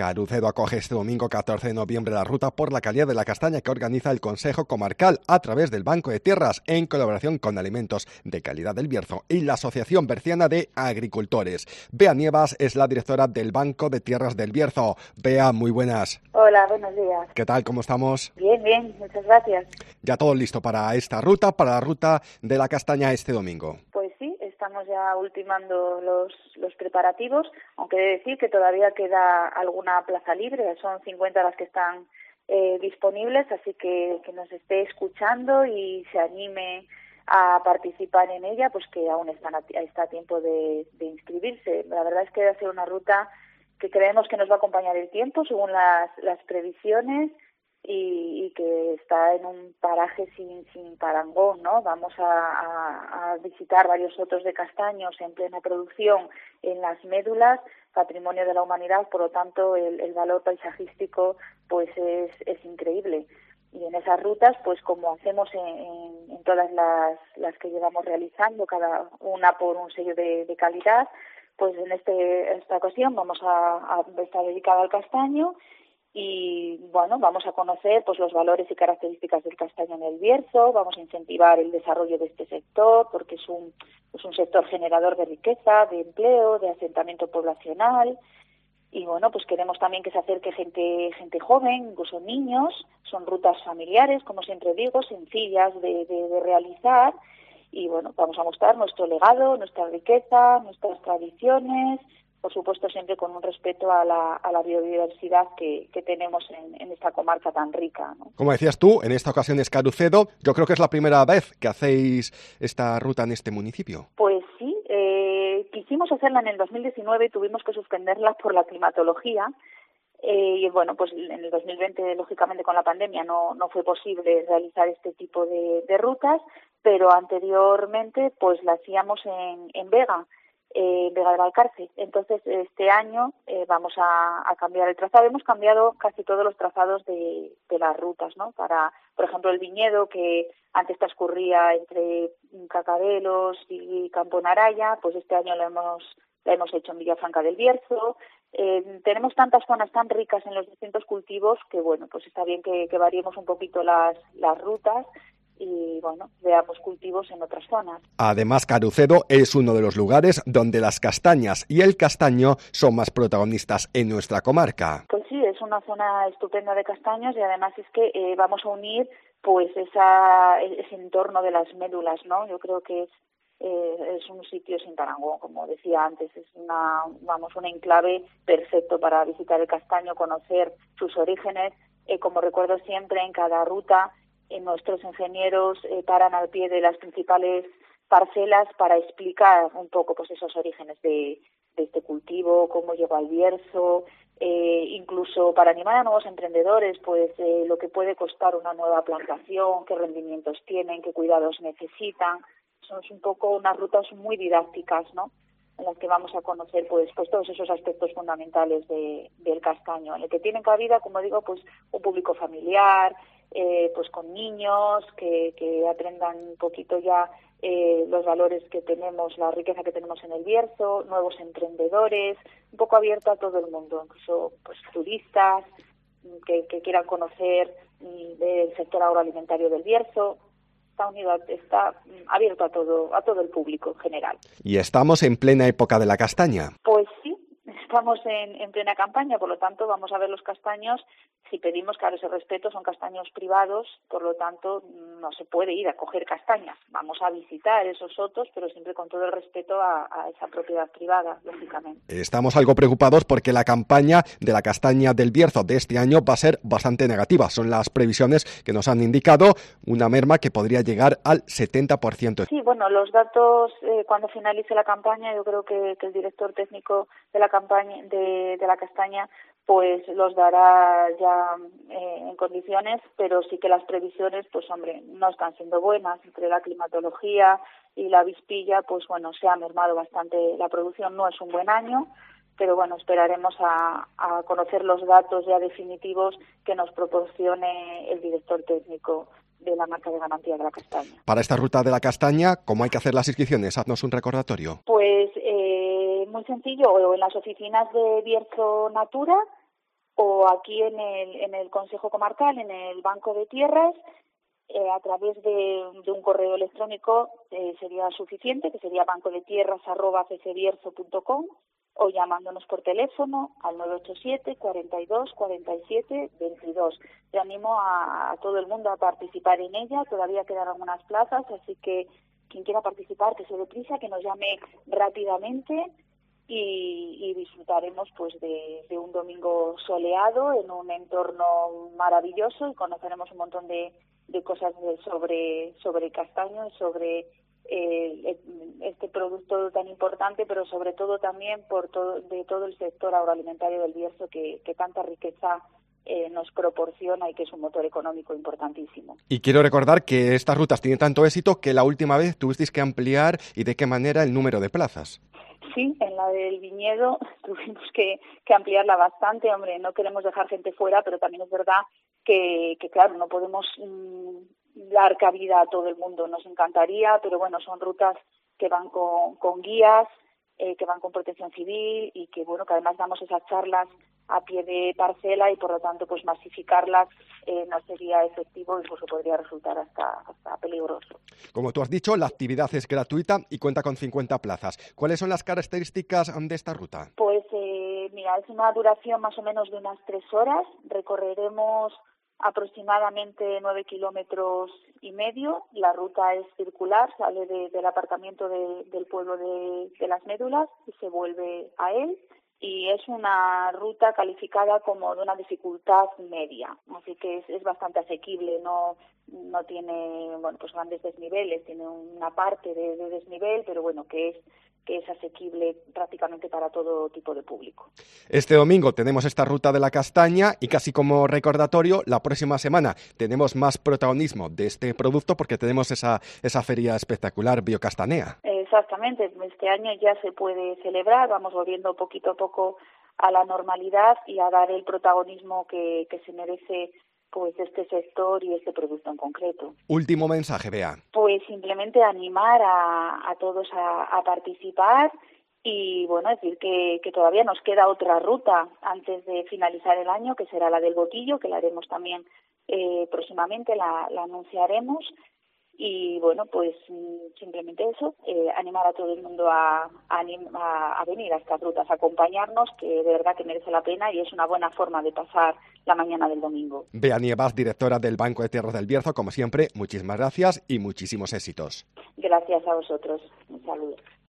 Carucedo acoge este domingo 14 de noviembre la Ruta por la Calidad de la Castaña que organiza el Consejo Comarcal a través del Banco de Tierras en colaboración con Alimentos de Calidad del Bierzo y la Asociación Berciana de Agricultores. Bea Nievas es la directora del Banco de Tierras del Bierzo. Bea, muy buenas. Hola, buenos días. ¿Qué tal? ¿Cómo estamos? Bien, muchas gracias. ¿Ya todo listo para esta ruta, para la Ruta de la Castaña este domingo? Pues sí, estamos ya ultimando los preparativos, aunque he de decir que todavía queda alguna plaza libre, son 50 las que están disponibles, así que nos esté escuchando y se anime a participar en ella, pues que aún está a tiempo de inscribirse. La verdad es que va a ser una ruta que creemos que nos va a acompañar el tiempo según las previsiones y que está en un paraje sin parangón, ¿no? Vamos a visitar varios sotos de castaños en plena producción en las médulas, patrimonio de la humanidad, por lo tanto el valor paisajístico pues es increíble. Y en esas rutas, pues como hacemos en todas las que llevamos realizando, cada una por un sello de calidad, pues en esta ocasión vamos a estar dedicada al castaño y bueno, vamos a conocer pues los valores y características del castaño en el Bierzo, vamos a incentivar el desarrollo de este sector porque es un sector generador de riqueza, de empleo, de asentamiento poblacional y bueno, pues queremos también que se acerque gente joven, incluso niños, son rutas familiares, como siempre digo, sencillas de realizar y bueno, vamos a mostrar nuestro legado, nuestra riqueza, nuestras tradiciones, por supuesto siempre con un respeto a la biodiversidad que tenemos en esta comarca tan rica, ¿no? Como decías tú, en esta ocasión es Carucedo, yo creo que es la primera vez que hacéis esta ruta en este municipio. Pues sí, quisimos hacerla en el 2019 y tuvimos que suspenderla por la climatología. Y bueno, pues en el 2020, lógicamente con la pandemia, no fue posible realizar este tipo de rutas, pero anteriormente pues la hacíamos en Vega de Valcarce. Entonces, este año vamos a cambiar el trazado. Hemos cambiado casi todos los trazados de las rutas, ¿no? Para, por ejemplo, el viñedo, que antes transcurría entre Cacabelos y Campo Naraya, pues este año la hemos hecho en Villafranca del Bierzo. Tenemos tantas zonas tan ricas en los distintos cultivos que, bueno, pues está bien que variemos un poquito las rutas y, bueno, veamos cultivos en otras zonas. Además, Carucedo es uno de los lugares donde las castañas y el castaño son más protagonistas en nuestra comarca. Pues sí, es una zona estupenda de castaños y además es que vamos a unir pues ese entorno de las médulas, ¿no? Yo creo que es un sitio sin parangón, como decía antes, es un enclave perfecto para visitar el castaño, conocer sus orígenes. Como recuerdo siempre, en cada ruta nuestros ingenieros paran al pie de las principales parcelas para explicar un poco pues esos orígenes de este cultivo, cómo llegó al Bierzo, incluso para animar a nuevos emprendedores, pues lo que puede costar una nueva plantación, qué rendimientos tienen, qué cuidados necesitan. Son un poco unas rutas muy didácticas, ¿no?, en las que vamos a conocer pues todos esos aspectos fundamentales del castaño, en el que tienen cabida, como digo, pues un público familiar, pues con niños que aprendan un poquito ya los valores que tenemos, la riqueza que tenemos en el Bierzo, nuevos emprendedores, un poco abierto a todo el mundo, incluso pues turistas que quieran conocer el sector agroalimentario del Bierzo. Está abierto a todo el público en general. ¿Y estamos en plena época de la castaña? Pues sí, estamos en plena campaña, por lo tanto vamos a ver los castaños. Si pedimos, claro, ese respeto, son castaños privados, por lo tanto no se puede ir a coger castañas. Vamos a visitar esos sotos, pero siempre con todo el respeto a esa propiedad privada, lógicamente. Estamos algo preocupados porque la campaña de la castaña del Bierzo de este año va a ser bastante negativa. Son las previsiones que nos han indicado, una merma que podría llegar al 70%. Sí, bueno, los datos cuando finalice la campaña, yo creo que el director técnico de la campaña de la castaña pues los dará ya en condiciones, pero sí que las previsiones, pues hombre, no están siendo buenas. Entre la climatología y la avispilla, pues bueno, se ha mermado bastante la producción. No es un buen año, pero bueno, esperaremos a conocer los datos ya definitivos que nos proporcione el director técnico de la marca de garantía de la castaña. Para esta ruta de la castaña, ¿cómo hay que hacer las inscripciones? Haznos un recordatorio. Pues muy sencillo, o en las oficinas de Bierzo Natura, o aquí en el Consejo Comarcal, en el Banco de Tierras, a través de un correo electrónico sería suficiente, que sería bancodetierras@csbierzo.com, o llamándonos por teléfono al 987 42 47 22. Te animo a todo el mundo a participar en ella. Todavía quedan algunas plazas, así que quien quiera participar, que se dé prisa, que nos llame rápidamente, y disfrutaremos pues de un domingo soleado en un entorno maravilloso, y conoceremos un montón de cosas sobre castaño y sobre este producto tan importante, pero sobre todo también de todo el sector agroalimentario del Bierzo, que tanta riqueza nos proporciona y que es un motor económico importantísimo. Y quiero recordar que estas rutas tienen tanto éxito que la última vez tuvisteis que ampliar, y de qué manera, el número de plazas. Sí, en la del viñedo tuvimos que ampliarla bastante. Hombre, no queremos dejar gente fuera, pero también es verdad que claro, no podemos dar cabida a todo el mundo. Nos encantaría, pero bueno, son rutas que van con guías, que van con protección civil, y que bueno, que además damos esas charlas a pie de parcela, y por lo tanto pues masificarlas no sería efectivo, incluso podría resultar hasta peligroso. Como tú has dicho, la actividad es gratuita y cuenta con 50 plazas. ¿Cuáles son las características de esta ruta? Pues mira, es una duración más o menos de unas 3 horas. Recorreremos aproximadamente 9,5 kilómetros. La ruta es circular, sale del aparcamiento del pueblo de Las Médulas y se vuelve a él. Y es una ruta calificada como de una dificultad media, así que es bastante asequible, no tiene pues grandes desniveles, tiene una parte de desnivel, pero bueno, que es asequible prácticamente para todo tipo de público. Este domingo tenemos esta ruta de la castaña, y casi como recordatorio, la próxima semana tenemos más protagonismo de este producto, porque tenemos esa feria espectacular Biocastanea. Exactamente, este año ya se puede celebrar, vamos volviendo poquito a poco a la normalidad y a dar el protagonismo que se merece pues este sector y este producto en concreto. Último mensaje, Bea. Pues simplemente animar a todos a participar, y bueno, decir que todavía nos queda otra ruta antes de finalizar el año, que será la del Botillo, que la haremos también próximamente, la anunciaremos. Y bueno, pues simplemente eso, animar a todo el mundo a venir a estas rutas, a acompañarnos, que de verdad que merece la pena y es una buena forma de pasar la mañana del domingo. Bea Nievas, directora del Banco de Tierras del Bierzo, como siempre, muchísimas gracias y muchísimos éxitos. Gracias a vosotros. Un saludo.